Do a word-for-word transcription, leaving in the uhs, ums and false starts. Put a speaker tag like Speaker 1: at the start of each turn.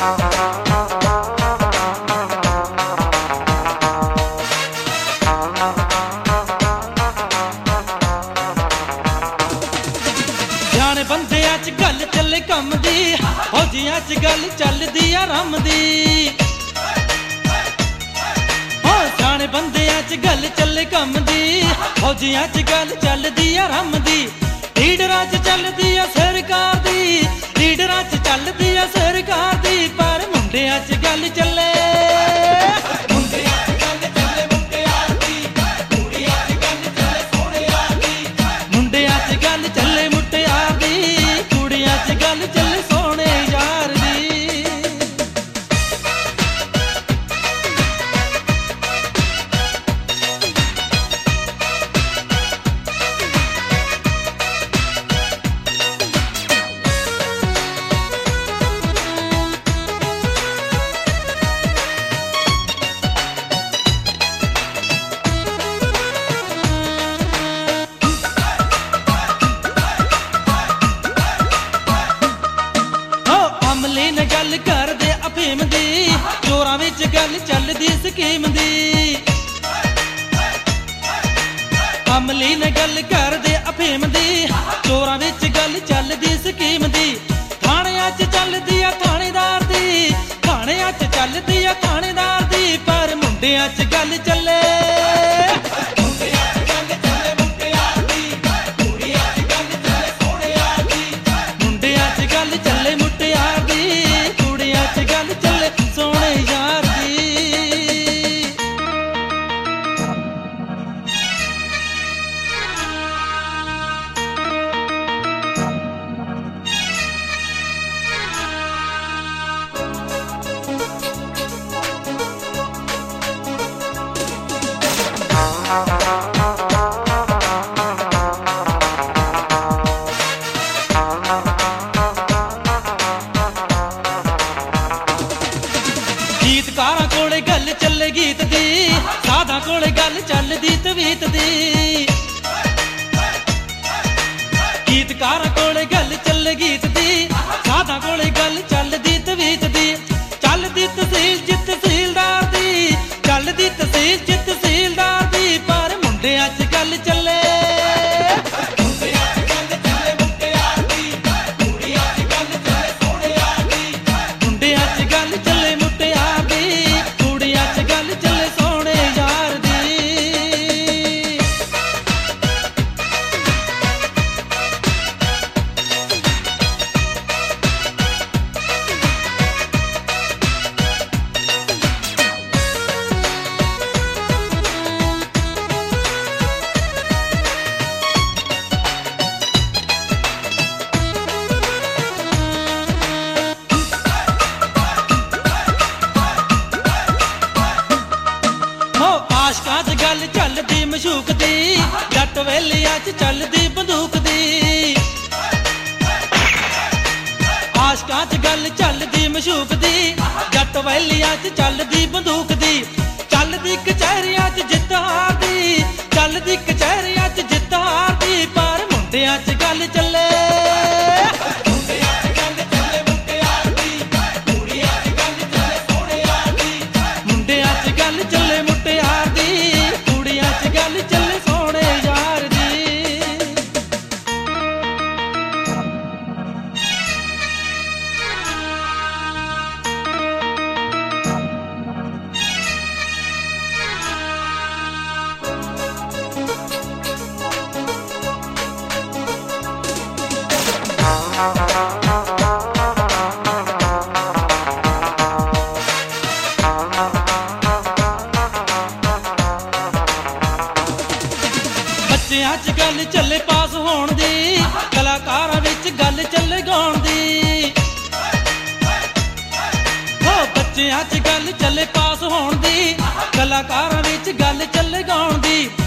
Speaker 1: सियाने बंदियां च गल चले कम दी, फौजियां च गल चलदी आराम दी। हो सियाने बंदियां च गल चले कम दी, फौजियां च गल चलदी आराम दी। लीडरां च चलदी आ सरकार दी, लीडरां च चलदी आ सरकार दी, पर मुंडियां च गल चले मुंडियां च गल चले मुटियार दी, कुड़ियां च गल चले सोहणियां दी। मुंडियां च गल चले मुटियार दी, कुड़ियां च गल चले सोहणे यार दी। अमली न गल करदे अफीम दी, चोरां विच गल चलदी स्कीम दी। अमली न गल करदे अफीम दी, चोरां विच गल चलदी स्कीम दी। थाणियां च चलदी आ थाणेदार दी, थाणियां च चलदी आ थाणेदार दी, पर मुंडियां च गल चले मुंडियां च गल चले मुटियार दी, कुड़ियां च गल चले सोहणियां दी। मुंडियां च गल चले मुटियार दी, कुड़ियां च गल चले सोहणे यार दी। गीतकारां कोले गल चले गीत दी, साधां कोले गल चलदी तवीत दी। गीतकारां कोले गल चले गीत दी, साधां कोले गल चलदी तवीत दी। चलदी तहसील च तहसीलदार दी, चलदी तहसील च तहसीलदार दी, पर मुंडियां च गल चले मुंडियां च गल चले मुटियार दी, कुड़ियां च गल चले सोहणियां दी। मुंडियां च गल चले मुटियार दी, कुड़ियां च गल चले सोहणे यार दी। आशकां च गल चलदी मशूक दी, जट वेलियां च चलदी बंदूक दी। आशकां च गल चलदी मशूक दी, जट वेलियां च चलदी बंदूक दी। चलदी कचहरियां च जित्त हार दी, चलदी कचहरियां च जित्त हार दी, पर मुंडियां च गल चले मुंडियां च गल चले मुटियार दी, कुड़ियां च गल चले सोहणियां दी। मुंडियां च गल चले मुटियार दी, कुड़ियां च गल चले सोहणे यार दी। बच्चियां च गल चले पास होण दी, कलाकारां विच गल चले गाउण दी। हो बच्चियां च गल चले पास होण दी, कलाकारां विच गल चले गाउण दी।